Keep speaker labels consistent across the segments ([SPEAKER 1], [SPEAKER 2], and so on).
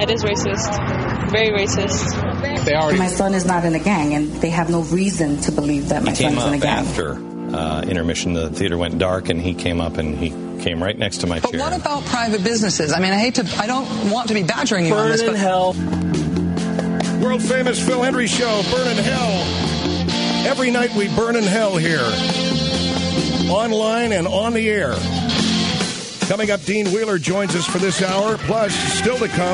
[SPEAKER 1] That is racist. Very racist.
[SPEAKER 2] My son is not in a gang, and they have no reason to believe that my son is in a gang.
[SPEAKER 3] After intermission, the theater went dark, and he came up and he came right next to my chair.
[SPEAKER 4] But what about private businesses? I mean, I don't want to be badgering you on this, but...
[SPEAKER 5] Burn in hell.
[SPEAKER 6] World famous Phil Hendrie Show, Burn in Hell. Every night we burn in hell here. Online and on the air. Coming up, Dean Wheeler joins us for this hour. Plus, still to come,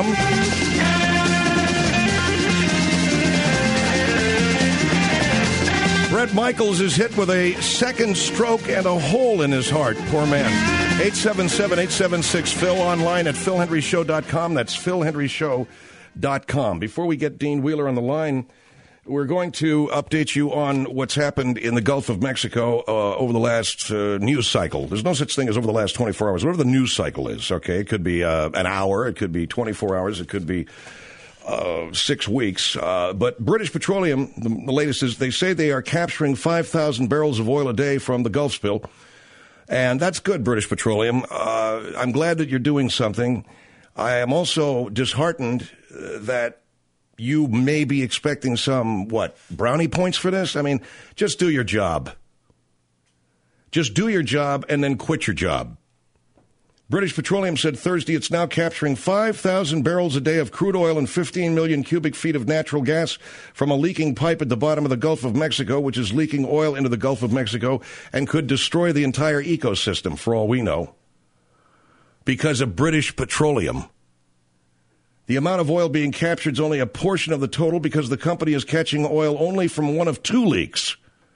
[SPEAKER 6] Bret Michaels is hit with a second stroke and a hole in his heart. Poor man. 877-876-PHIL, online at philhendrieshow.com. That's philhendrieshow.com. Before we get Dean Wheeler on the line, we're going to update you on what's happened in the Gulf of Mexico over the last news cycle. There's no such thing as over the last 24 hours. Whatever the news cycle is, okay? It could be an hour. It could be 24 hours. It could be 6 weeks. But British Petroleum, the latest is they say they are capturing 5,000 barrels of oil a day from the Gulf spill. And that's good, British Petroleum. I'm glad that you're doing something. I am also disheartened that you may be expecting some, brownie points for this? I mean, just do your job. Just do your job and then quit your job. British Petroleum said Thursday it's now capturing 5,000 barrels a day of crude oil and 15 million cubic feet of natural gas from a leaking pipe at the bottom of the Gulf of Mexico, which is leaking oil into the Gulf of Mexico and could destroy the entire ecosystem, for all we know, because of British Petroleum. The amount of oil being captured is only a portion of the total because the company is catching oil only from one of 2 leaks.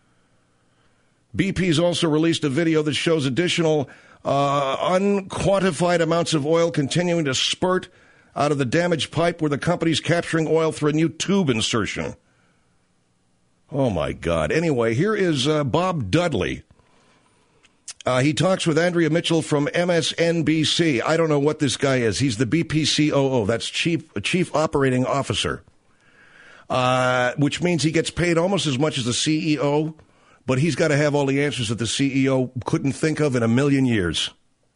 [SPEAKER 6] BP's also released a video that shows additional unquantified amounts of oil continuing to spurt out of the damaged pipe where the company's capturing oil through a new tube insertion. Oh, my God. Anyway, here is Bob Dudley. He talks with Andrea Mitchell from MSNBC. I don't know what this guy is. He's the BP COO. That's Chief Operating Officer, which means he gets paid almost as much as the CEO, but he's got to have all the answers that the CEO couldn't think of in a million years.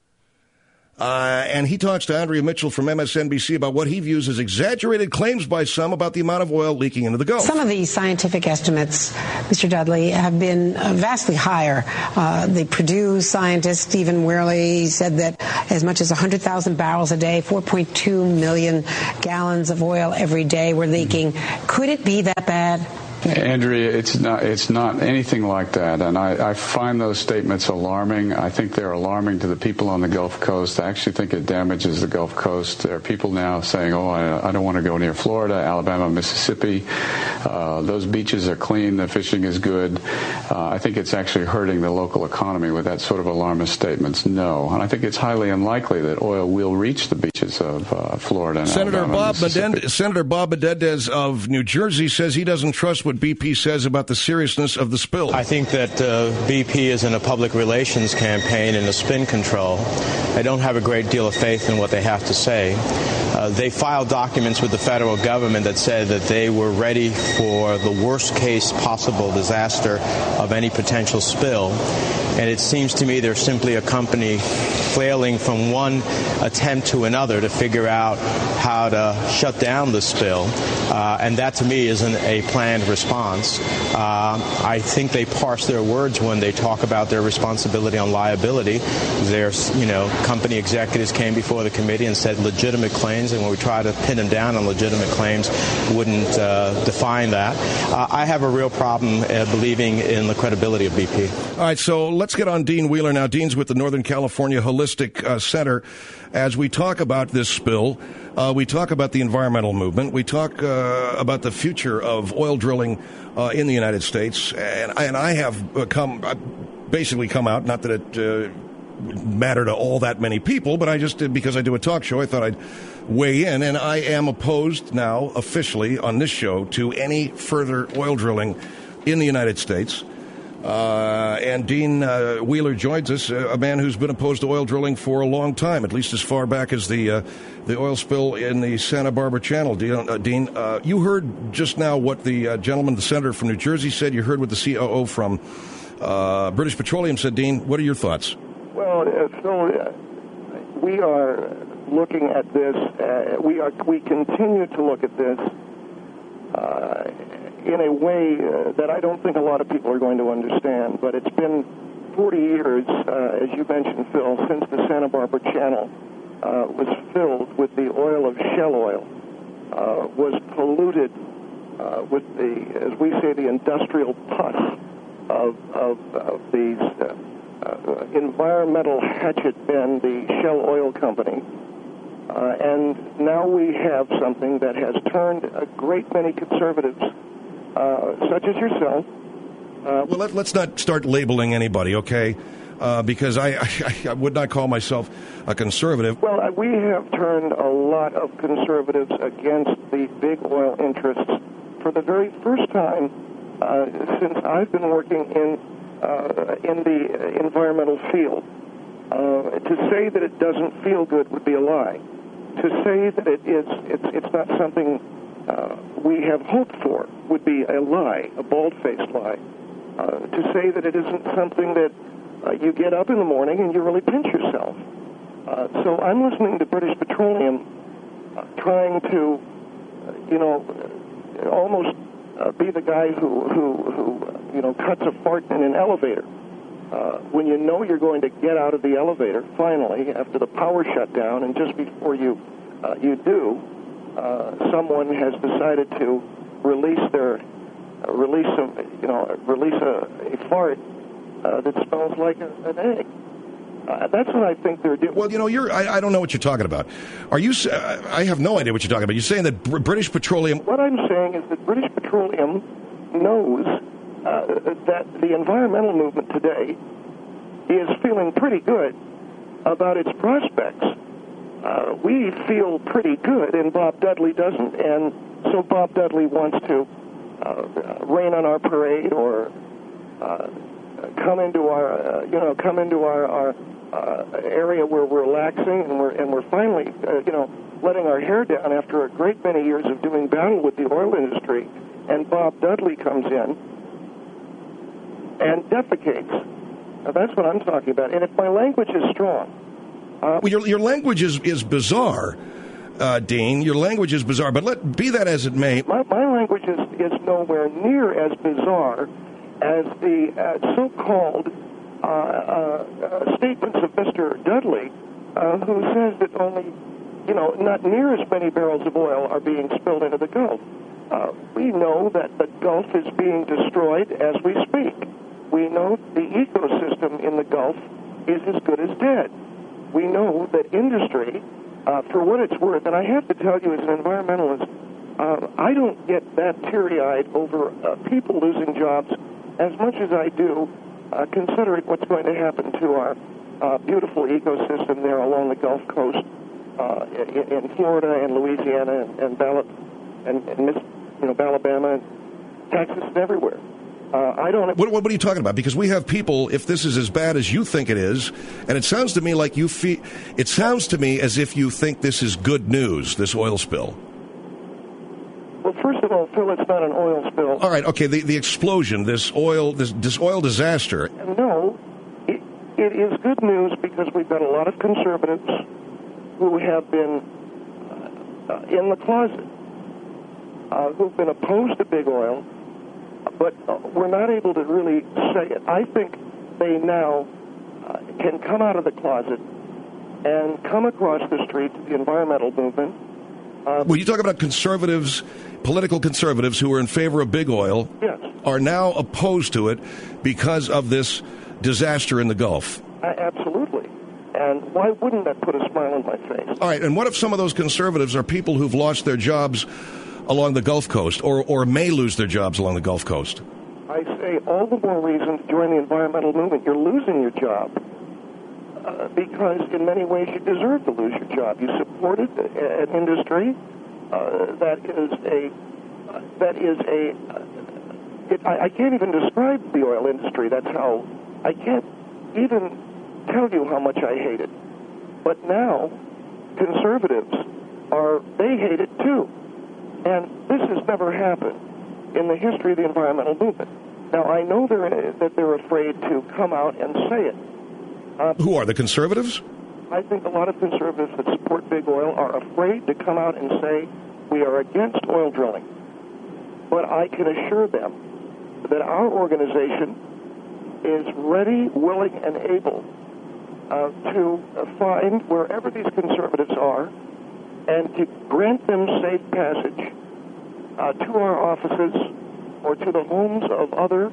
[SPEAKER 6] And he talks to Andrea Mitchell from MSNBC about what he views as exaggerated claims by some about the amount of oil leaking into the Gulf.
[SPEAKER 7] Some of these scientific estimates, Mr. Dudley, have been vastly higher. The Purdue scientist, Stephen Wehrle, said that as much as 100,000 barrels a day, 4.2 million gallons of oil every day were leaking. Could it be that bad?
[SPEAKER 8] Andrea, it's not anything like that, and I find those statements alarming. I think they're alarming to the people on the Gulf Coast. I actually think it damages the Gulf Coast. There are people now saying, I don't want to go near Florida, Alabama, Mississippi. Those beaches are clean. The fishing is good. I think it's actually hurting the local economy with that sort of alarmist statements. No. And I think it's highly unlikely that oil will reach the beaches of Florida and Alabama, Mississippi.
[SPEAKER 6] Senator Bob Menendez of New Jersey says he doesn't trust what BP says about the seriousness of the spill.
[SPEAKER 9] I think that BP is in a public relations campaign and a spin control. I don't have a great deal of faith in what they have to say. They filed documents with the federal government that said that they were ready for the worst case possible disaster of any potential spill. And it seems to me they're simply a company flailing from one attempt to another to figure out how to shut down the spill. And that, to me, isn't a planned response. I think they parse their words when they talk about their responsibility on liability. Their, company executives came before the committee and said legitimate claims, and when we try to pin them down on legitimate claims, wouldn't define that. I have a real problem believing in the credibility of BP.
[SPEAKER 6] All right, so let's get on Dean Wheeler now. Dean's with the Northern California Holistic Center. As we talk about this spill, we talk about the environmental movement. We talk about the future of oil drilling in the United States. And I have basically come out, not that it matter to all that many people, but I just did because I do a talk show. I thought I'd weigh in, and I am opposed now officially on this show to any further oil drilling in the United States. And Dean Wheeler joins us, a man who's been opposed to oil drilling for a long time, at least as far back as the oil spill in the Santa Barbara Channel. Dean, you heard just now what the gentleman, the senator from New Jersey, said. You heard what the COO from British Petroleum said. Dean, what are your thoughts?
[SPEAKER 10] Well, Phil, we are
[SPEAKER 5] looking at this. We continue to look at this in a way that I don't think a lot of people are going to understand. But it's been 40 years, as you mentioned, Phil, since the Santa Barbara Channel was filled with the oil of Shell oil, was polluted with the, as we say, the industrial pus of these environmental hatchet men, the Shell Oil Company. And now we have something that has turned a great many conservatives, such as yourself.
[SPEAKER 6] Well, let's not start labeling anybody, okay? Because I would not call myself a conservative.
[SPEAKER 5] Well, we have turned a lot of conservatives against the big oil interests for the very first time since I've been working in the environmental field. To say that it doesn't feel good would be a lie. To say that it's not something we have hoped for would be a lie, a bald-faced lie. To say that it isn't something that you get up in the morning and you really pinch yourself. So I'm listening to British Petroleum trying to, almost be the guy who cuts a fart in an elevator. When you know you're going to get out of the elevator, finally, after the power shut down, and just before you do, someone has decided to release a fart that smells like an egg. That's what I think they're doing.
[SPEAKER 6] Well, I don't know what you're talking about. Are you? I have no idea what you're talking about. You're saying that British Petroleum.
[SPEAKER 5] What I'm saying is that British Petroleum knows that the environmental movement today is feeling pretty good about its prospects. We feel pretty good, and Bob Dudley doesn't. And so Bob Dudley wants to rain on our parade or come into our area where we're relaxing and we're finally letting our hair down after a great many years of doing battle with the oil industry. And Bob Dudley comes in and defecates. Now, that's what I'm talking about. And if my language is strong,
[SPEAKER 6] your language is bizarre, Dean. Your language is bizarre. But be that as it may,
[SPEAKER 5] my language is nowhere near as bizarre as the so-called statements of Mr. Dudley, who says that only, not near as many barrels of oil are being spilled into the Gulf. We know that the Gulf is being destroyed as we speak. We know the ecosystem in the Gulf is as good as dead. We know that industry, for what it's worth, and I have to tell you as an environmentalist, I don't get that teary-eyed over people losing jobs as much as I do considering what's going to happen to our beautiful ecosystem there along the Gulf Coast in Florida and Louisiana and Alabama and Texas and everywhere. I don't.
[SPEAKER 6] What are you talking about? Because we have people. If this is as bad as you think it is, and it sounds to me like you feel. It sounds to me as if you think this is good news. This oil spill.
[SPEAKER 5] Well, first of all, Phil, it's not an oil spill.
[SPEAKER 6] All right. Okay. The explosion. This oil disaster.
[SPEAKER 5] No, it is good news because we've got a lot of conservatives who have been in the closet, who've been opposed to big oil. But we're not able to really say it. I think they now can come out of the closet and come across the street to the environmental movement.
[SPEAKER 6] When you talk about conservatives, political conservatives who are in favor of big oil,
[SPEAKER 5] yes,
[SPEAKER 6] are now opposed to it because of this disaster in the Gulf.
[SPEAKER 5] Absolutely. And why wouldn't that put a smile on my face?
[SPEAKER 6] All right, and what if some of those conservatives are people who've lost their jobs along the Gulf Coast, or may lose their jobs along the Gulf Coast?
[SPEAKER 5] I say all the more reason to join the environmental movement. You're losing your job because in many ways you deserve to lose your job. You supported an industry I can't even describe the oil industry. That's how, I can't even tell you how much I hate it. But now, conservatives they hate it too. And this has never happened in the history of the environmental movement. Now, I know that they're afraid to come out and say it.
[SPEAKER 6] Who are, the conservatives?
[SPEAKER 5] I think a lot of conservatives that support big oil are afraid to come out and say we are against oil drilling. But I can assure them that our organization is ready, willing, and able to find wherever these conservatives are and to grant them safe passage to our offices or to the homes of other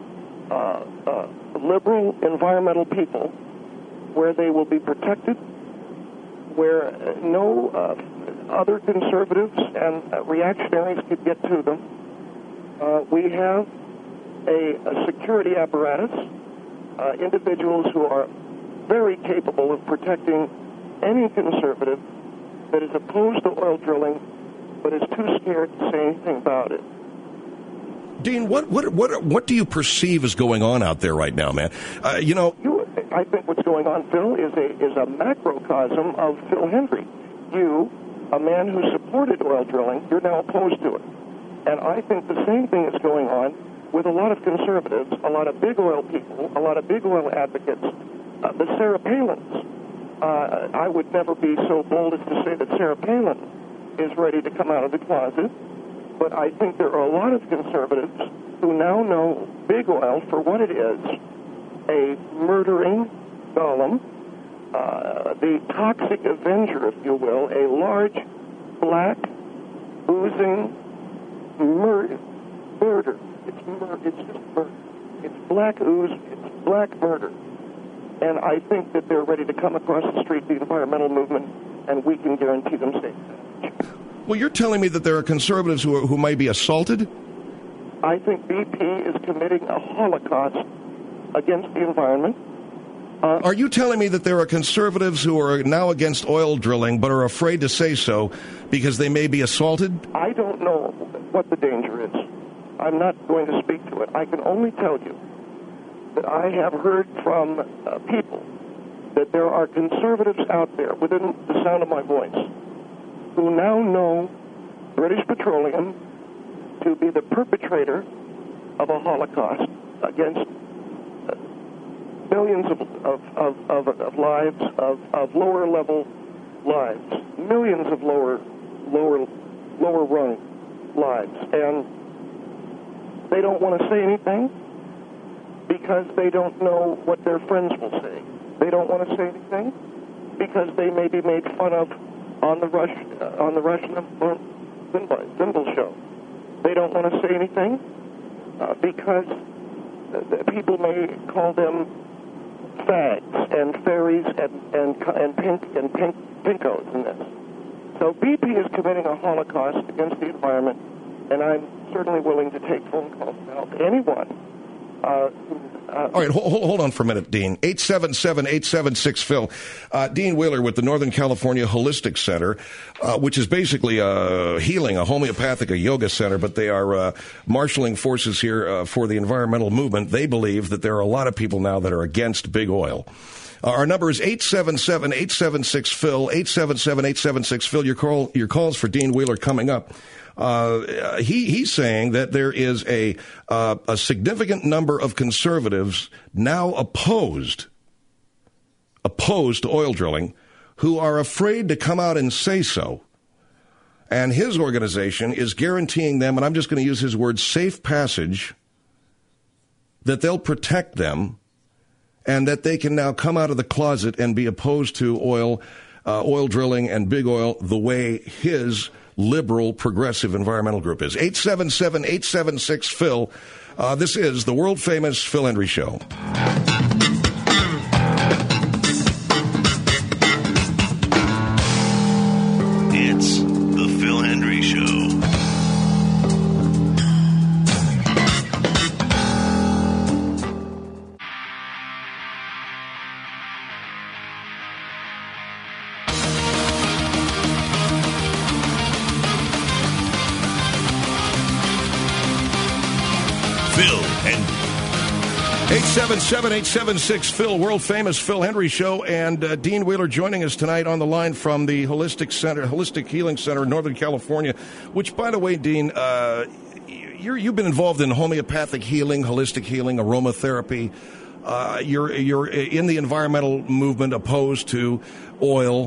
[SPEAKER 5] liberal environmental people where they will be protected, where no other conservatives and reactionaries could get to them. We have a security apparatus, individuals who are very capable of protecting any conservative that is opposed to oil drilling but is too scared to say anything about it.
[SPEAKER 6] Dean, what do you perceive is going on out there right now, man?
[SPEAKER 5] I think what's going on, Phil, is a macrocosm of Phil Hendrie. You, a man who supported oil drilling, you're now opposed to it. And I think the same thing is going on with a lot of conservatives, a lot of big oil people, a lot of big oil advocates, the Sarah Palins. I would never be so bold as to say that Sarah Palin is ready to come out of the closet, but I think there are a lot of conservatives who now know big oil for what it is, a murdering golem, the toxic avenger, if you will, a large, black, oozing murder. It's just murder. It's black ooze. It's black murder. And I think that they're ready to come across the street, the environmental movement, and we can guarantee them safe.
[SPEAKER 6] Well, you're telling me that there are conservatives who might be assaulted?
[SPEAKER 5] I think BP is committing a holocaust against the environment.
[SPEAKER 6] Are you telling me that there are conservatives who are now against oil drilling but are afraid to say so because they may be assaulted?
[SPEAKER 5] I don't know what the danger is. I'm not going to speak to it. I can only tell you that I have heard from people that there are conservatives out there within the sound of my voice who now know British Petroleum to be the perpetrator of a holocaust against millions of lives, of lower level lives, millions of lower rung lives, and they don't want to say anything because they don't know what their friends will say. They don't want to say anything because they may be made fun of on the Russian Limbaugh show. They don't want to say anything because people may call them fags and fairies and pinkos in this. So BP is committing a holocaust against the environment, and I'm certainly willing to take phone calls to help anyone.
[SPEAKER 6] All right, hold on for a minute, Dean. 877-876-PHIL. Dean Wheeler with the Northern California Holistic Center, which is basically a homeopathic, a yoga center, but they are marshaling forces here for the environmental movement. They believe that there are a lot of people now that are against big oil. Our number is 877-876-PHIL, 877-876-PHIL. Your calls for Dean Wheeler coming up. He's saying that there is a significant number of conservatives now opposed to oil drilling who are afraid to come out and say so. And his organization is guaranteeing them, and I'm just going to use his words, safe passage, that they'll protect them and that they can now come out of the closet and be opposed to oil drilling and big oil the way his liberal, progressive environmental group is. 877-876-PHIL. This is the world-famous Phil Hendrie Show.
[SPEAKER 10] It's the Phil Hendrie Show. Phil Hendrie.
[SPEAKER 6] 877-876-PHIL, world-famous Phil Hendrie Show, and Dean Wheeler joining us tonight on the line from the Holistic Healing Center in Northern California, which, by the way, Dean, you've been involved in homeopathic healing, holistic healing, aromatherapy. You're in the environmental movement opposed to oil.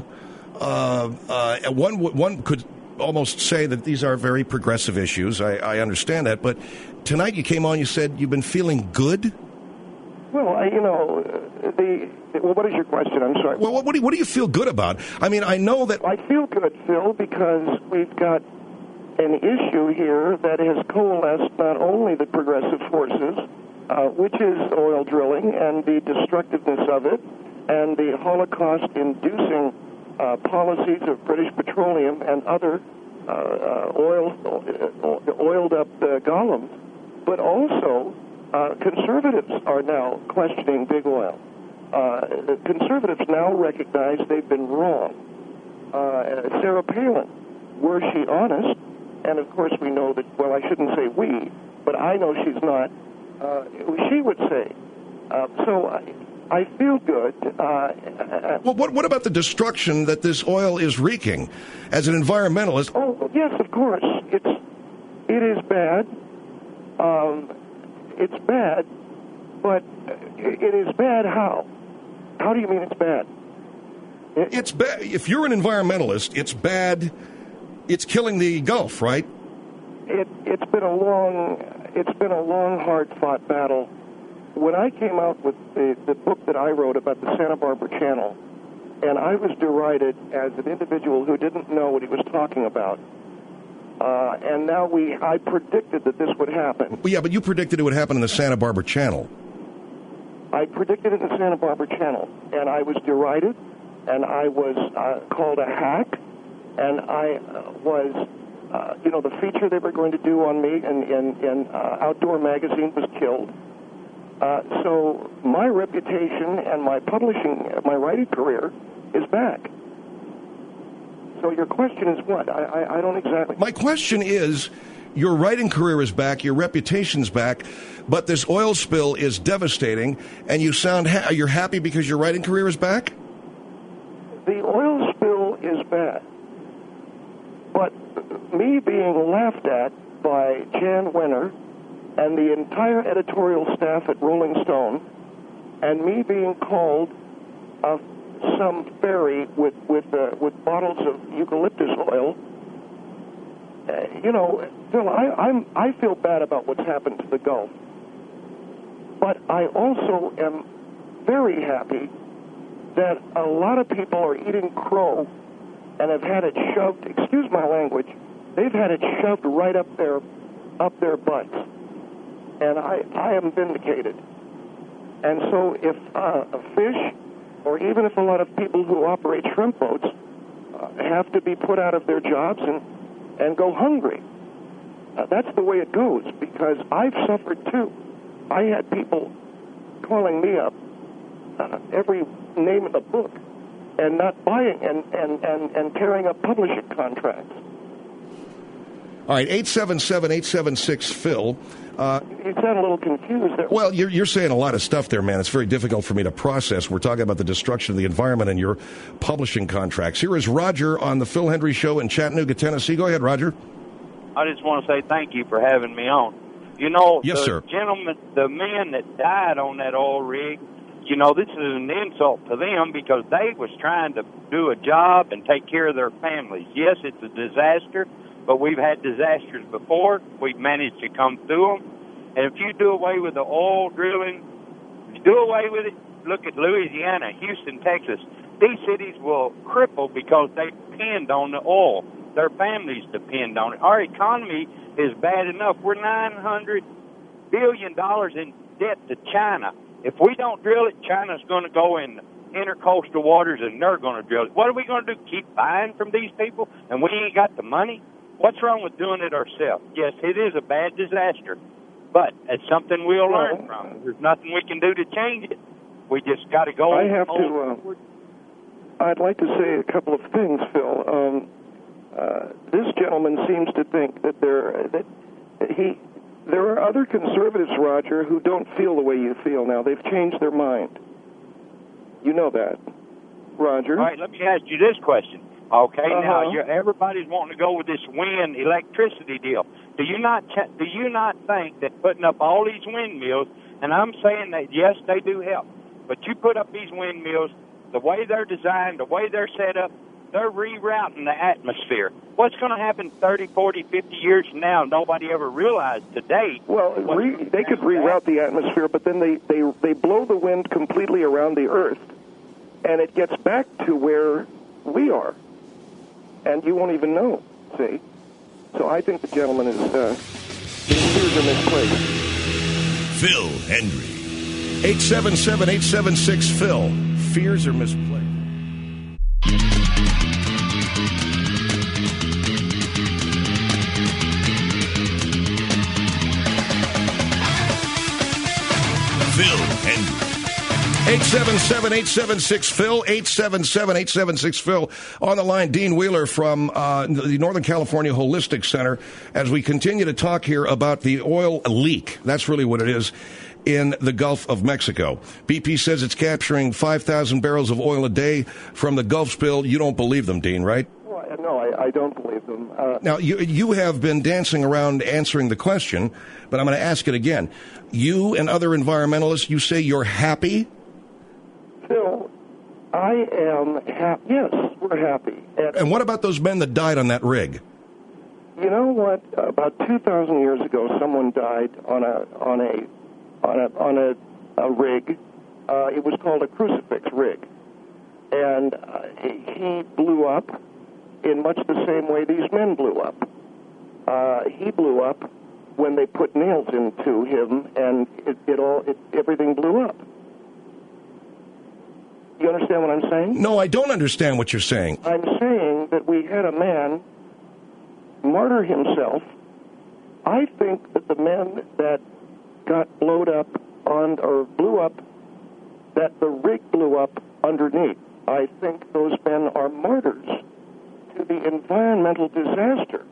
[SPEAKER 6] One could almost say that these are very progressive issues. I understand that, but tonight you came on. You said you've been feeling good.
[SPEAKER 5] Well, what is your question? I'm sorry.
[SPEAKER 6] Well, what do you feel good about? I mean, I know that
[SPEAKER 5] I feel good, Phil, because we've got an issue here that has coalesced not only the progressive forces, which is oil drilling and the destructiveness of it, and the Holocaust-inducing policies of British Petroleum and other oiled-up golems, but also conservatives are now questioning big oil. Conservatives now recognize they've been wrong. Sarah Palin, were she honest, and of course we know that, well, I shouldn't say we, but I know she's not, she would say. So I feel good.
[SPEAKER 6] Well, what about the destruction that this oil is wreaking? As an environmentalist...
[SPEAKER 5] Oh, yes, of course. It is bad. It's bad, but it is bad how? How do you mean it's bad?
[SPEAKER 6] It's bad. If you're an environmentalist, it's bad. It's killing the Gulf, right?
[SPEAKER 5] It's been a long, hard-fought battle. When I came out with the book that I wrote about the Santa Barbara Channel, and I was derided as an individual who didn't know what he was talking about. And now I predicted that this would happen.
[SPEAKER 6] Well, yeah, but you predicted it would happen in the Santa Barbara Channel.
[SPEAKER 5] I predicted it in the Santa Barbara Channel, and I was derided, and I was called a hack, and I was, the feature they were going to do on me in Outdoor Magazine was killed. So my reputation and my writing career is back. So your question is what? I don't exactly...
[SPEAKER 6] My question is, your writing career is back, your reputation's back, but this oil spill is devastating, and you sound you're happy because your writing career is back?
[SPEAKER 5] The oil spill is bad. But me being laughed at by Jan Wenner and the entire editorial staff at Rolling Stone, and me being called some fairy with bottles of eucalyptus oil, Phil, I feel bad about what's happened to the Gulf. But I also am very happy that a lot of people are eating crow and have had it shoved, excuse my language, they've had it shoved right up their butts. And I am vindicated. And so if a fish, or even if a lot of people who operate shrimp boats have to be put out of their jobs and go hungry, that's the way it goes, because I've suffered too. I had people calling me up, every name of the book, and not buying and tearing up publishing contracts.
[SPEAKER 6] All right, 877-876-PHIL.
[SPEAKER 5] You sound a little confused there.
[SPEAKER 6] Well, you're saying a lot of stuff there, man. It's very difficult for me to process. We're talking about the destruction of the environment and your publishing contracts. Here is Roger on the Phil Hendrie Show in Chattanooga, Tennessee. Go ahead, Roger.
[SPEAKER 11] I just want to say thank you for having me on. You know,
[SPEAKER 6] yes, sir.
[SPEAKER 11] Gentlemen, the men that died on that oil rig, this is an insult to them because they was trying to do a job and take care of their families. Yes, it's a disaster, but we've had disasters before. We've managed to come through them. And if you do away with the oil drilling, if you do away with it, look at Louisiana, Houston, Texas. These cities will cripple because they depend on the oil. Their families depend on it. Our economy is bad enough. We're $900 billion in debt to China. If we don't drill it, China's going to go in intercoastal waters and they're going to drill it. What are we going to do, keep buying from these people and we ain't got the money? What's wrong with doing it ourselves? Yes, it is a bad disaster, but it's something we'll learn from. There's nothing we can do to change it. We just got to go.
[SPEAKER 5] I'd like to say a couple of things, Phil. This gentleman seems to think that there are other conservatives, Roger, who don't feel the way you feel now. They've changed their mind. You know that, Roger.
[SPEAKER 11] All right, let me ask you this question. Okay, now everybody's wanting to go with this wind electricity deal. Do you not think that putting up all these windmills, and I'm saying that yes, they do help, but you put up these windmills, the way they're designed, the way they're set up, they're rerouting the atmosphere. What's going to happen 30, 40, 50 years from now? Nobody ever realized today.
[SPEAKER 5] Well, they could reroute the atmosphere, but then they blow the wind completely around the Earth, and it gets back to where we are, and you won't even know. See, so I think the gentleman is fears are misplaced.
[SPEAKER 10] Phil Hendrie.
[SPEAKER 6] 877-876-PHIL. Fears are misplaced.
[SPEAKER 10] Phil Hendrie.
[SPEAKER 6] 877-876-PHIL, 877-876-PHIL. On the line, Dean Wheeler from the Northern California Holistic Center, as we continue to talk here about the oil leak. That's really what it is in the Gulf of Mexico. BP says it's capturing 5,000 barrels of oil a day from the Gulf spill. You don't believe them, Dean, right?
[SPEAKER 5] Well, no, I don't believe them.
[SPEAKER 6] Now, you have been dancing around answering the question, but I'm going to ask it again. You and other environmentalists, you say you're happy?
[SPEAKER 5] Phil, I am happy. Yes, we're happy.
[SPEAKER 6] And what about those men that died on that rig?
[SPEAKER 5] You know what? About 2,000 years ago, someone died on a rig. It was called a crucifix rig, and he blew up in much the same way these men blew up. He blew up when they put nails into him, and everything blew up. You understand what I'm saying?
[SPEAKER 6] No, I don't understand what you're saying.
[SPEAKER 5] I'm saying that we had a man martyr himself. I think that the men that got blowed up blew up, that the rig blew up underneath, I think those men are martyrs to the environmental disaster.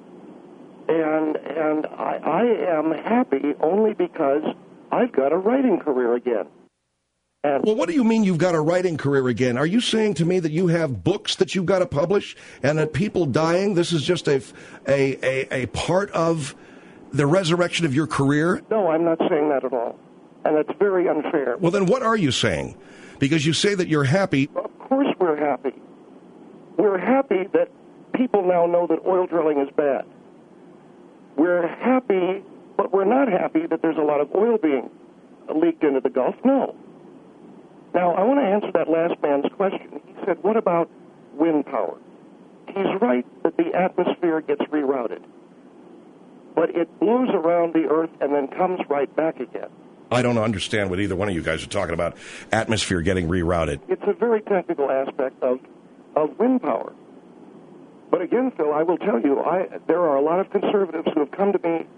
[SPEAKER 5] And I am happy only because I've got a writing career again.
[SPEAKER 6] Well, what do you mean you've got a writing career again? Are you saying to me that you have books that you've got to publish and that people dying, this is just a part of the resurrection of your career?
[SPEAKER 5] No, I'm not saying that at all. And that's very unfair.
[SPEAKER 6] Well, then what are you saying? Because you say that you're happy.
[SPEAKER 5] Of course we're happy. We're happy that people now know that oil drilling is bad. We're happy, but we're not happy that there's a lot of oil being leaked into the Gulf. No. Now, I want to answer that last man's question. He said, what about wind power? He's right that the atmosphere gets rerouted. But it blows around the Earth and then comes right back again.
[SPEAKER 6] I don't understand what either one of you guys are talking about, atmosphere getting rerouted.
[SPEAKER 5] It's a very technical aspect of wind power. But again, Phil, I will tell you, there are a lot of conservatives who have come to me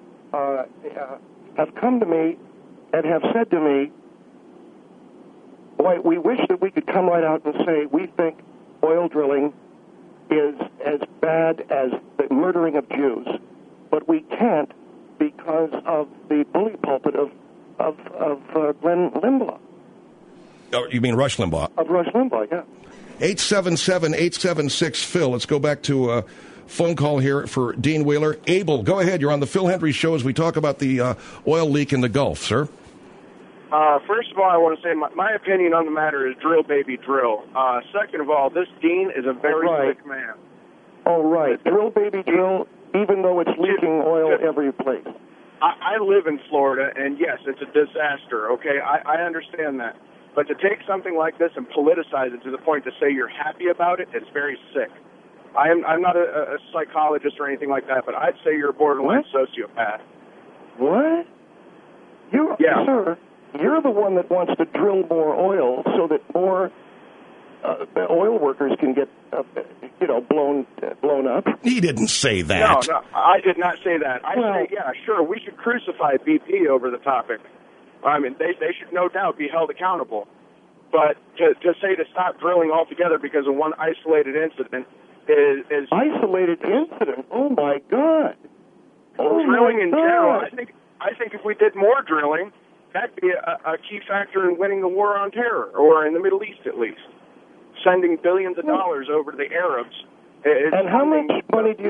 [SPEAKER 5] and have said to me, boy, we wish that we could come right out and say we think oil drilling is as bad as the murdering of Jews, but we can't because of the bully pulpit of Glenn Limbaugh.
[SPEAKER 6] Oh, you mean Rush Limbaugh?
[SPEAKER 5] Of Rush Limbaugh, yeah.
[SPEAKER 6] 877-876-PHIL. Let's go back to a phone call here for Dean Wheeler. Abel, go ahead. You're on the Phil Hendrie Show as we talk about the oil leak in the Gulf, sir.
[SPEAKER 12] First of all, I want to say my opinion on the matter is drill, baby, drill. Second of all, this Dean is a very sick man.
[SPEAKER 5] All right. Drill, baby, drill, even though it's leaking oil every place.
[SPEAKER 12] I live in Florida, and yes, it's a disaster, okay? I understand that. But to take something like this and politicize it to the point to say you're happy about it, it's very sick. I'm not a psychologist or anything like that, but I'd say you're a borderline sociopath.
[SPEAKER 5] What? Sir, you're the one that wants to drill more oil so that more oil workers can get, blown up.
[SPEAKER 6] He didn't say that.
[SPEAKER 12] No, I did not say that. I say, yeah, sure, we should crucify BP over the topic. I mean, they should no doubt be held accountable. But to say to stop drilling altogether because of one isolated incident is
[SPEAKER 5] isolated incident? Oh my God!
[SPEAKER 12] Drilling in general. I think if we did more drilling, that'd be a key factor in winning the war on terror, or in the Middle East at least. Sending billions of dollars over to the Arabs.
[SPEAKER 5] And how much money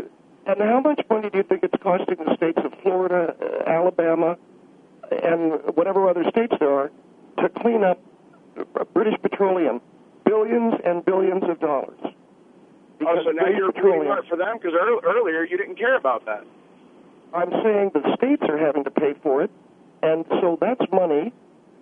[SPEAKER 5] And how much money do you think it's costing the states of Florida, Alabama, and whatever other states there are to clean up British Petroleum? Billions and billions of dollars.
[SPEAKER 12] Oh, so now you're paying more for them? Because earlier you didn't care about that.
[SPEAKER 5] I'm saying the states are having to pay for it, and so that's money.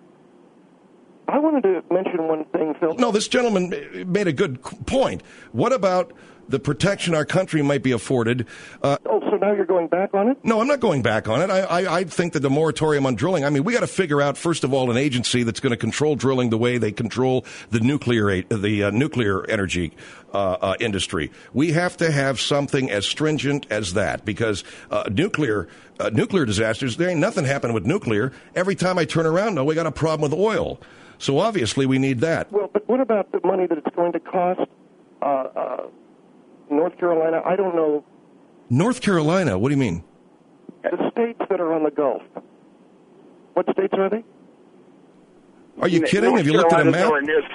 [SPEAKER 5] I wanted to mention one thing, Phil.
[SPEAKER 6] No, this gentleman made a good point. What about the protection our country might be afforded?
[SPEAKER 5] So now you're going back on it?
[SPEAKER 6] No, I'm not going back on it. I think that the moratorium on drilling, I mean, we got to figure out, first of all, an agency that's going to control drilling the way they control the nuclear energy industry. We have to have something as stringent as that, because nuclear disasters, there ain't nothing happening with nuclear. Every time I turn around, no, we got a problem with oil. So obviously we need that.
[SPEAKER 5] Well, but what about the money that it's going to cost North Carolina? I don't know.
[SPEAKER 6] North Carolina? What do you mean?
[SPEAKER 5] The states that are on the Gulf. What states are they?
[SPEAKER 6] Are you kidding? Have you looked at a map?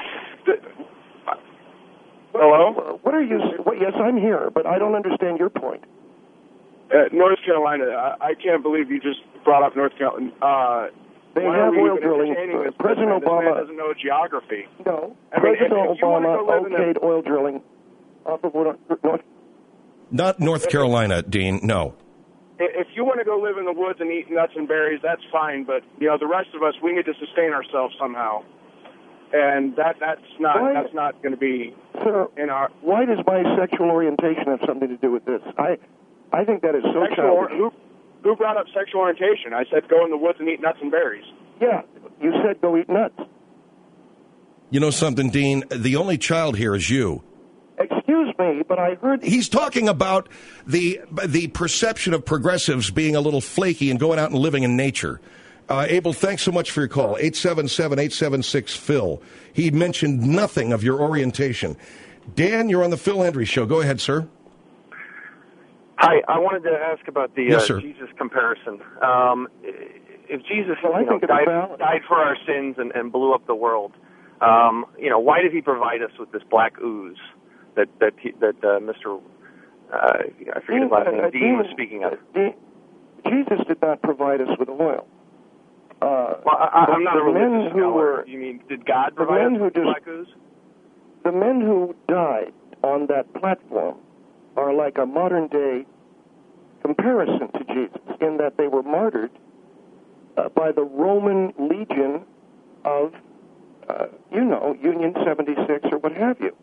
[SPEAKER 12] Hello?
[SPEAKER 5] What are you? Yes, I'm here, but I don't understand your point.
[SPEAKER 12] North Carolina. I can't believe you just brought up North Carolina.
[SPEAKER 5] They have oil drilling. President Obama
[SPEAKER 12] doesn't know geography.
[SPEAKER 5] No. President Obama okayed oil drilling off of North.
[SPEAKER 6] Not North Carolina, Dean. No.
[SPEAKER 12] If you want to go live in the woods and eat nuts and berries, that's fine. But the rest of us, we need to sustain ourselves somehow, and that's not going to be in our.
[SPEAKER 5] Why does my sexual orientation have something to do with this? I think that is so childish.
[SPEAKER 12] Who brought up sexual orientation? I said go in the woods and eat nuts and berries.
[SPEAKER 5] Yeah, you said go eat nuts.
[SPEAKER 6] You know something, Dean? The only child here is you.
[SPEAKER 5] Excuse me, but I heard...
[SPEAKER 6] He's talking about the perception of progressives being a little flaky and going out and living in nature. Abel, thanks so much for your call. 877-876-PHIL. He mentioned nothing of your orientation. Dan, you're on the Phil Hendrie Show. Go ahead, sir.
[SPEAKER 13] Hi, I wanted to ask about the Jesus comparison. If Jesus died for our sins and blew up the world, why did he provide us with this black ooze that Mr. I forget his last name, Dean was speaking of?
[SPEAKER 5] Jesus did not provide us with oil.
[SPEAKER 13] I'm not a religious scholar. You mean, did God provide us with black ooze?
[SPEAKER 5] The men who died on that platform are like a modern-day comparison to Jesus in that they were martyred by the Roman legion of, Union 76 or what have you.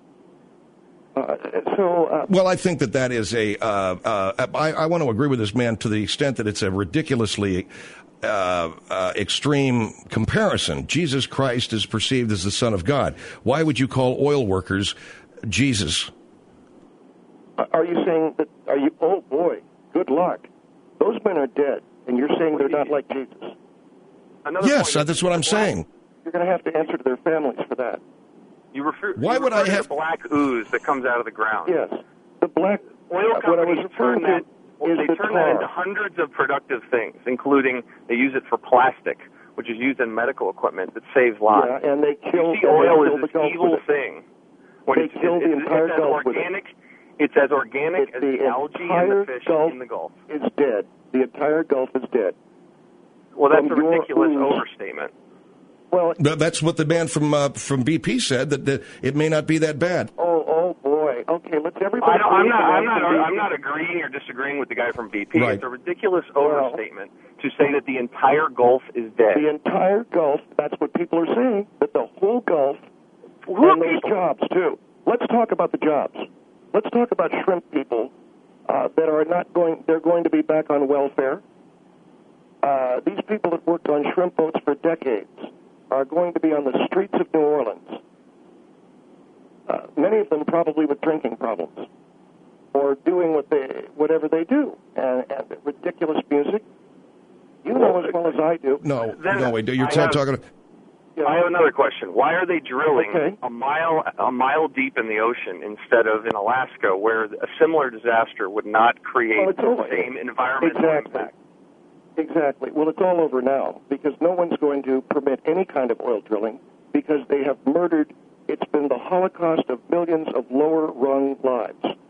[SPEAKER 6] Well, I think that is I want to agree with this man to the extent that it's a ridiculously extreme comparison. Jesus Christ is perceived as the Son of God. Why would you call oil workers Jesus?
[SPEAKER 5] Are you saying that, oh boy, good luck. Those men are dead, and you're saying they're not like Jesus.
[SPEAKER 6] Yes, that's what I'm saying.
[SPEAKER 5] You're going to have to answer to their families for that.
[SPEAKER 6] Why would I have
[SPEAKER 13] the black ooze that comes out of the ground?
[SPEAKER 5] Yes, the black
[SPEAKER 13] oil companies turn that into
[SPEAKER 5] tar.
[SPEAKER 13] hundreds of productive things, including they use it for plastic, which is used in medical equipment that saves lives.
[SPEAKER 5] Yeah, and they kill.
[SPEAKER 13] You see, oil is this evil thing.
[SPEAKER 5] They kill the entire Gulf with it.
[SPEAKER 13] It's as organic as the algae and the fish in the Gulf.
[SPEAKER 5] It's dead. The entire Gulf is dead.
[SPEAKER 13] Well, that's a ridiculous overstatement.
[SPEAKER 5] Well,
[SPEAKER 6] that's what the man from BP said, that it may not be that bad.
[SPEAKER 5] Oh boy. Okay, let's everybody.
[SPEAKER 13] I'm not agreeing or disagreeing with the guy from BP.
[SPEAKER 6] Right.
[SPEAKER 13] It's a ridiculous overstatement to say that the entire Gulf is dead.
[SPEAKER 5] The entire Gulf. That's what people are saying. That the whole Gulf and those jobs too. Let's talk about the jobs. Let's talk about shrimp people that are not going. They're going to be back on welfare. These people that worked on shrimp boats for decades are going to be on the streets of New Orleans. Many of them probably with drinking problems, or doing whatever they do, and ridiculous music. You know as well as I do.
[SPEAKER 6] No, wait. You're talking.
[SPEAKER 13] I have another question. Why are they drilling a mile deep in the ocean instead of in Alaska, where a similar disaster would not create the same environmental impact?
[SPEAKER 5] Exactly. Well, it's all over now because no one's going to permit any kind of oil drilling because they have murdered. It's been the holocaust of millions of lower-rung lives.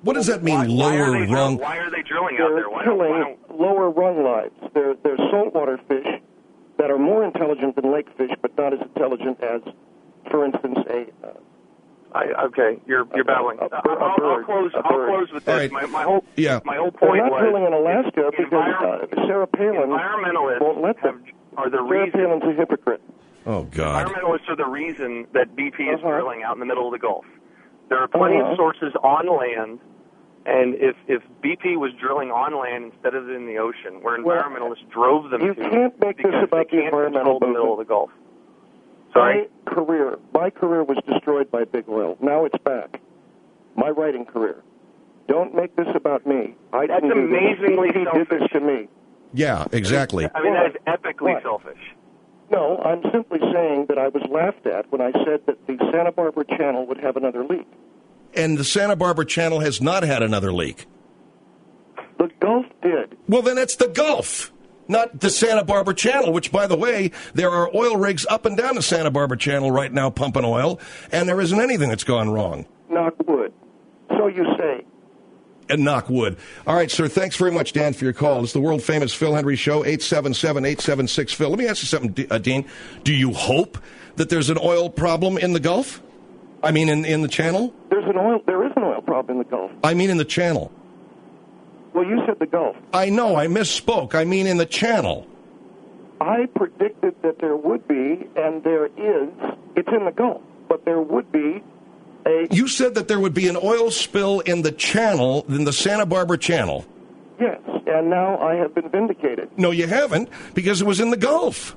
[SPEAKER 6] What does that mean, lower rung?
[SPEAKER 13] Why are they drilling out there?
[SPEAKER 5] They're killing lower rung lives. They're saltwater fish that are more intelligent than lake fish, but not as intelligent as, for instance,
[SPEAKER 13] okay, you're babbling. I'll close with this.
[SPEAKER 5] Right.
[SPEAKER 13] My whole point
[SPEAKER 5] They're not drilling in Alaska because Sarah Palin won't let them.
[SPEAKER 13] Are the
[SPEAKER 5] Sarah Palin's a hypocrite.
[SPEAKER 6] Oh, God.
[SPEAKER 13] Environmentalists are the reason that BP is drilling out in the middle of the Gulf. There are plenty of sources on land, and if BP was drilling on land instead of in the ocean, where environmentalists drove them
[SPEAKER 5] you can't make this about the environmental
[SPEAKER 13] the middle of the Gulf. Sorry?
[SPEAKER 5] My career was destroyed by big oil. Now it's back. My writing career. Don't make this about me.
[SPEAKER 13] That's amazingly selfish.
[SPEAKER 5] Did this to me.
[SPEAKER 6] Yeah, exactly.
[SPEAKER 13] I mean, that is epically selfish.
[SPEAKER 5] No, I'm simply saying that I was laughed at when I said that the Santa Barbara Channel would have another leak.
[SPEAKER 6] And the Santa Barbara Channel has not had another leak.
[SPEAKER 5] The Gulf did.
[SPEAKER 6] Well, then it's the Gulf, not the Santa Barbara Channel, which, by the way, there are oil rigs up and down the Santa Barbara Channel right now pumping oil, and there isn't anything that's gone wrong.
[SPEAKER 5] Knock wood. So you say.
[SPEAKER 6] And knock wood. All right, sir, thanks very much, Dan, for your call. It's the world-famous Phil Hendrie Show, 877-876-PHIL. Let me ask you something, Dean. Do you hope that there's an oil problem in the Gulf? I mean, in the Channel?
[SPEAKER 5] There is an oil problem in the Gulf.
[SPEAKER 6] I mean in the Channel.
[SPEAKER 5] Well, you said the Gulf.
[SPEAKER 6] I know, I misspoke. I mean in the Channel.
[SPEAKER 5] I predicted that there would be, and there is. It's in the Gulf, but there would be
[SPEAKER 6] You said that there would be an oil spill in the Channel, in the Santa Barbara Channel.
[SPEAKER 5] Yes, and now I have been vindicated.
[SPEAKER 6] No, you haven't, because it was in the Gulf.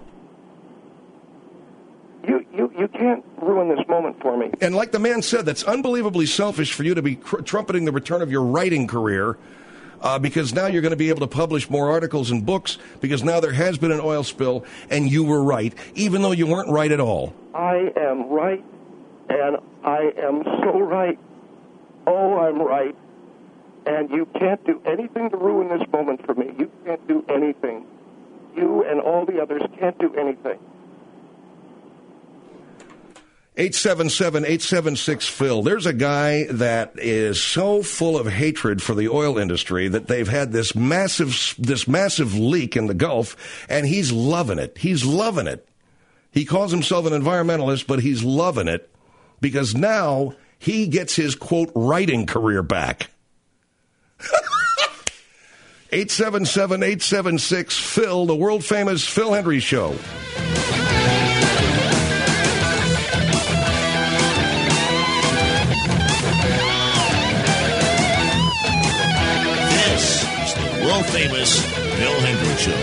[SPEAKER 5] You can't ruin this moment for me.
[SPEAKER 6] And like the man said, that's unbelievably selfish for you to be trumpeting the return of your writing career, because now you're going to be able to publish more articles and books, because now there has been an oil spill, and you were right, even though you weren't right at all.
[SPEAKER 5] I am right, and I am so right. Oh, I'm right. And you can't do anything to ruin this moment for me. You can't do anything. You and all the others can't do anything.
[SPEAKER 6] 877-876-PHIL. There's a guy that is so full of hatred for the oil industry that they've had this massive leak in the Gulf, and he's loving it. He's loving it. He calls himself an environmentalist, but he's loving it because now he gets his, quote, writing career back. 877-876-PHIL, the world-famous Phil Hendrie Show.
[SPEAKER 10] This is the world-famous Phil Hendrie Show.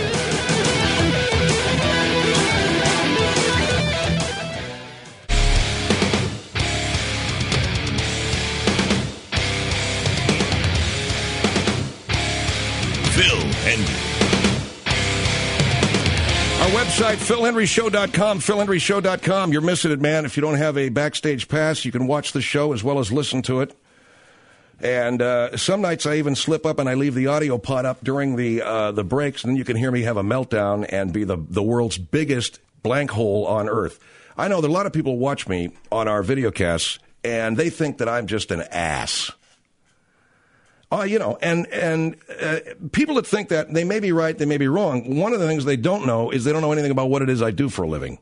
[SPEAKER 10] Phil Hendrie.
[SPEAKER 6] Our website, PhilHendrieShow.com, PhilHendrieShow.com. You're missing it, man. If you don't have a backstage pass, you can watch the show as well as listen to it. And some nights I even slip up and I leave the audio pod up during the breaks, and then you can hear me have a meltdown and be the world's biggest blank hole on earth. I know that a lot of people watch me on our videocasts, and they think that I'm just an ass. And people that think that, they may be right, they may be wrong. One of the things they don't know is they don't know anything about what it is I do for a living.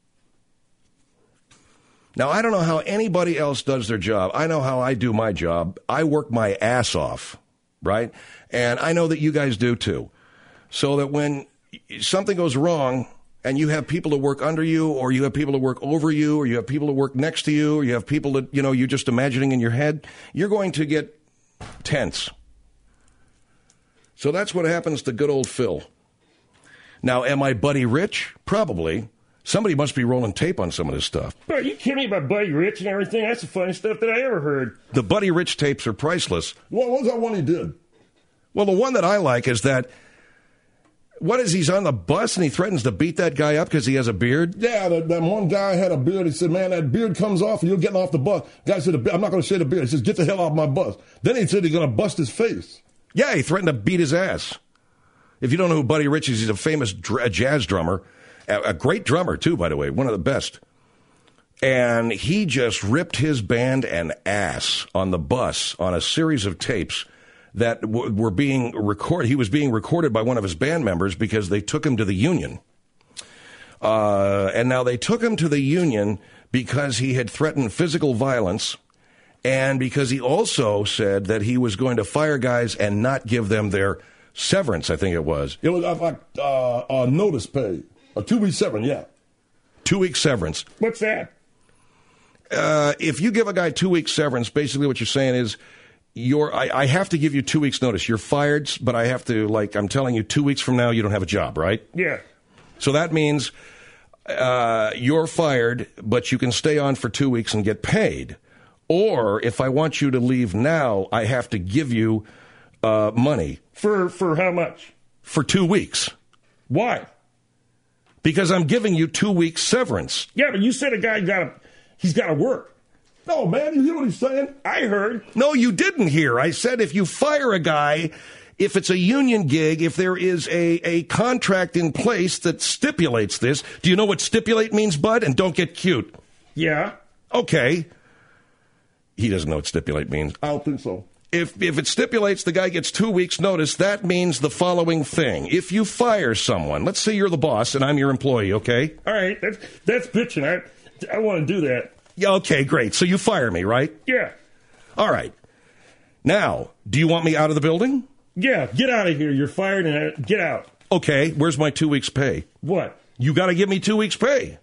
[SPEAKER 6] Now, I don't know how anybody else does their job. I know how I do my job. I work my ass off, right? And I know that you guys do too. So that when something goes wrong and you have people to work under you, or you have people to work over you, or you have people to work next to you, or you have people that, you're just imagining in your head, you're going to get tense. So that's what happens to good old Phil. Now, am I Buddy Rich? Probably. Somebody must be rolling tape on some of this stuff.
[SPEAKER 14] Are you kidding me about Buddy Rich and everything? That's the funniest stuff that I ever heard.
[SPEAKER 6] The Buddy Rich tapes are priceless.
[SPEAKER 14] What was that one he did?
[SPEAKER 6] Well, the one that I like is that, he's on the bus and he threatens to beat that guy up because he has a beard?
[SPEAKER 14] Yeah, that one guy had a beard. He said, man, that beard comes off and you're getting off the bus. Guy said, I'm not going to say the beard. He says, get the hell off my bus. Then he said he's going to bust his face.
[SPEAKER 6] Yeah, he threatened to beat his ass. If you don't know who Buddy Rich is, he's a famous jazz drummer. A great drummer, too, by the way. One of the best. And he just ripped his band an ass on the bus on a series of tapes that were being recorded. He was being recorded by one of his band members because they took him to the union. And now they took him to the union because he had threatened physical violence and because he also said that he was going to fire guys and not give them their severance, I think it was.
[SPEAKER 14] It was like a notice pay, a 2-week severance, yeah.
[SPEAKER 6] 2-week severance.
[SPEAKER 14] What's that?
[SPEAKER 6] If you give a guy 2 weeks severance, basically what you're saying is, I have to give you 2 weeks notice. You're fired, but I have to, I'm telling you 2 weeks from now you don't have a job, right?
[SPEAKER 14] Yeah.
[SPEAKER 6] So that means you're fired, but you can stay on for 2 weeks and get paid. Or if I want you to leave now, I have to give you money.
[SPEAKER 14] For how much?
[SPEAKER 6] For 2 weeks.
[SPEAKER 14] Why?
[SPEAKER 6] Because I'm giving you 2 weeks severance.
[SPEAKER 14] Yeah, but you said a guy he's got to work. No, man, you hear what he's saying? I heard.
[SPEAKER 6] No, you didn't hear. I said if you fire a guy, if it's a union gig, if there is a contract in place that stipulates this. Do you know what stipulate means, bud? And don't get cute.
[SPEAKER 14] Yeah.
[SPEAKER 6] Okay. He doesn't know what stipulate means.
[SPEAKER 14] I don't think so.
[SPEAKER 6] If it stipulates the guy gets 2 weeks notice, that means the following thing. If you fire someone, let's say you're the boss and I'm your employee, okay?
[SPEAKER 14] All right, that's bitching. I want to do that.
[SPEAKER 6] Yeah, okay, great. So you fire me, right?
[SPEAKER 14] Yeah.
[SPEAKER 6] All right. Now, do you want me out of the building?
[SPEAKER 14] Yeah, get out of here. You're fired and get out.
[SPEAKER 6] Okay, where's my 2 weeks pay?
[SPEAKER 14] What?
[SPEAKER 6] You got to give me 2 weeks pay.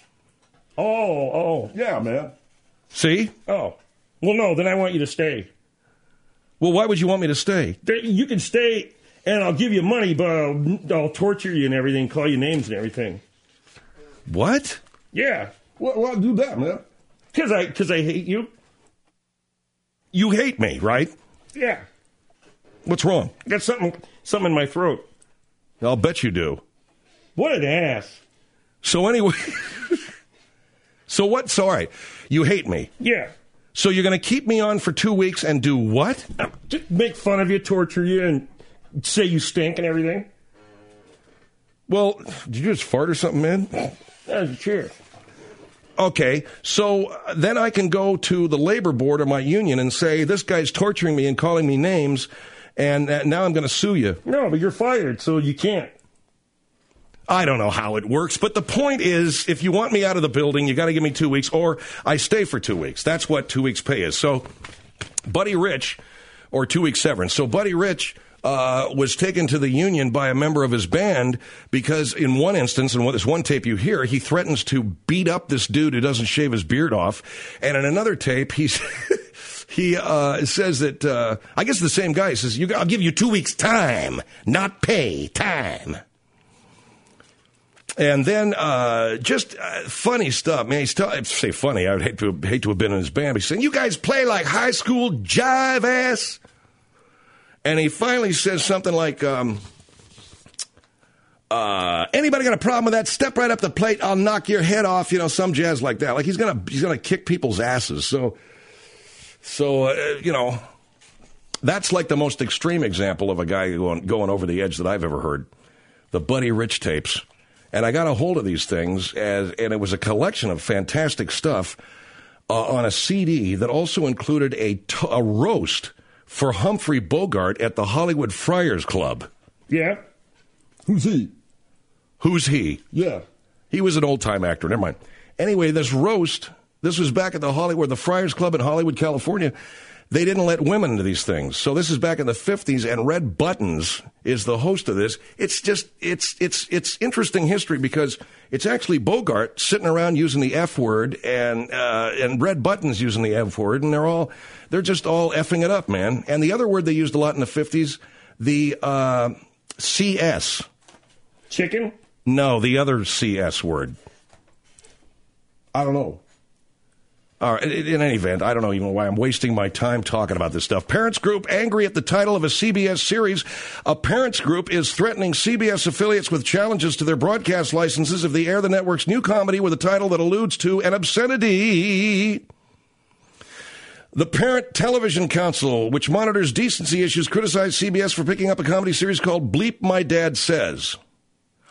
[SPEAKER 14] Oh, yeah, man.
[SPEAKER 6] See?
[SPEAKER 14] Oh. Well, no, then I want you to stay.
[SPEAKER 6] Well, why would you want me to stay?
[SPEAKER 14] You can stay, and I'll give you money, but I'll torture you and everything, call you names and everything.
[SPEAKER 6] What?
[SPEAKER 14] Yeah. Why do that, man? Because I hate you.
[SPEAKER 6] You hate me, right?
[SPEAKER 14] Yeah.
[SPEAKER 6] What's wrong?
[SPEAKER 14] I got something in my throat.
[SPEAKER 6] I'll bet you do.
[SPEAKER 14] What an ass.
[SPEAKER 6] So anyway, so all right, you hate me.
[SPEAKER 14] Yeah.
[SPEAKER 6] So you're going to keep me on for 2 weeks and do what?
[SPEAKER 14] Just make fun of you, torture you, and say you stink and everything.
[SPEAKER 6] Well, did you just fart or something, man?
[SPEAKER 14] That was a chair.
[SPEAKER 6] Okay, so then I can go to the labor board of my union and say, this guy's torturing me and calling me names, and now I'm going to sue you.
[SPEAKER 14] No, but you're fired, so you can't.
[SPEAKER 6] I don't know how it works, but the point is, if you want me out of the building, you got to give me 2 weeks, or I stay for 2 weeks. That's what 2 weeks pay is. So, Buddy Rich, or 2 weeks severance. So, Buddy Rich was taken to the union by a member of his band because in one instance, and this one tape you hear, he threatens to beat up this dude who doesn't shave his beard off. And in another tape, he says that, I guess the same guy says, I'll give you 2 weeks time, not pay, time. And then just funny stuff, man. Say funny. I would hate to have been in his band. He's saying, "You guys play like high school jive ass." And he finally says something like, "Anybody got a problem with that? Step right up the plate. I'll knock your head off." You know, some jazz like that. Like he's gonna kick people's asses. So you know, that's like the most extreme example of a guy going over the edge that I've ever heard. The Buddy Rich tapes. And I got a hold of these things, and it was a collection of fantastic stuff on a CD that also included a roast for Humphrey Bogart at the Hollywood Friars Club.
[SPEAKER 14] Yeah? Who's he?
[SPEAKER 6] Who's he?
[SPEAKER 14] Yeah.
[SPEAKER 6] He was an old-time actor. Never mind. Anyway, this roast, this was back at the Friars Club in Hollywood, California. They didn't let women into these things. So this is back in the 50s, and Red Buttons is the host of this. It's just, it's interesting history because it's actually Bogart sitting around using the F word and Red Buttons using the F word, and they're just all effing it up, man. And the other word they used a lot in the 50s, the CS.
[SPEAKER 14] Chicken?
[SPEAKER 6] No, the other CS word.
[SPEAKER 14] I don't know.
[SPEAKER 6] In any event, I don't know even why I'm wasting my time talking about this stuff. Parents Group angry at the title of a CBS series. A parents group is threatening CBS affiliates with challenges to their broadcast licenses if they air the network's new comedy with a title that alludes to an obscenity. The Parent Television Council, which monitors decency issues, criticized CBS for picking up a comedy series called Bleep My Dad Says.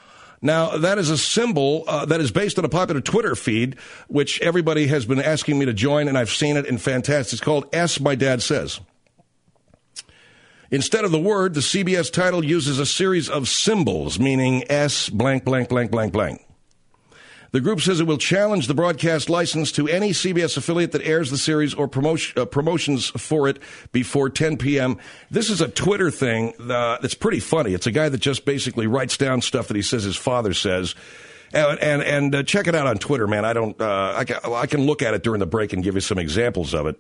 [SPEAKER 6] Now, that is a symbol that is based on a popular Twitter feed, which everybody has been asking me to join, and I've seen it, and fantastic. It's called S, My Dad Says. Instead of the word, the CBS title uses a series of symbols, meaning S, blank, blank, blank, blank, blank. The group says it will challenge the broadcast license to any CBS affiliate that airs the series or promotions for it before 10 p.m. This is a Twitter thing that's pretty funny. It's a guy that just basically writes down stuff that he says his father says. And check it out on Twitter, man. I can look at it during the break and give you some examples of it.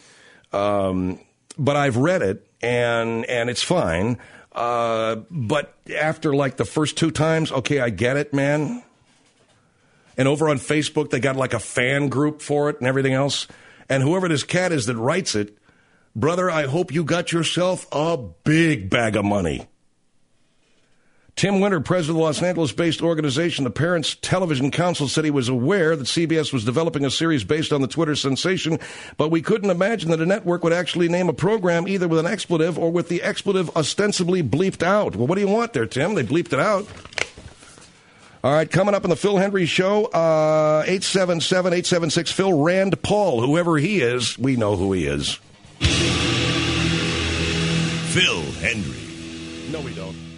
[SPEAKER 6] But I've read it, and it's fine. But after like the first 2 times, okay, I get it, man. And over on Facebook, they got like a fan group for it and everything else. And whoever this cat is that writes it, brother, I hope you got yourself a big bag of money. Tim Winter, president of the Los Angeles-based organization, the Parents Television Council, said he was aware that CBS was developing a series based on the Twitter sensation, but we couldn't imagine that a network would actually name a program either with an expletive or with the expletive ostensibly bleeped out. Well, what do you want there, Tim? They bleeped it out. All right, coming up on the Phil Hendry Show, 877-876-PHIL, Rand Paul, whoever he is, we know who he is.
[SPEAKER 10] Phil Hendry.
[SPEAKER 6] No, we don't.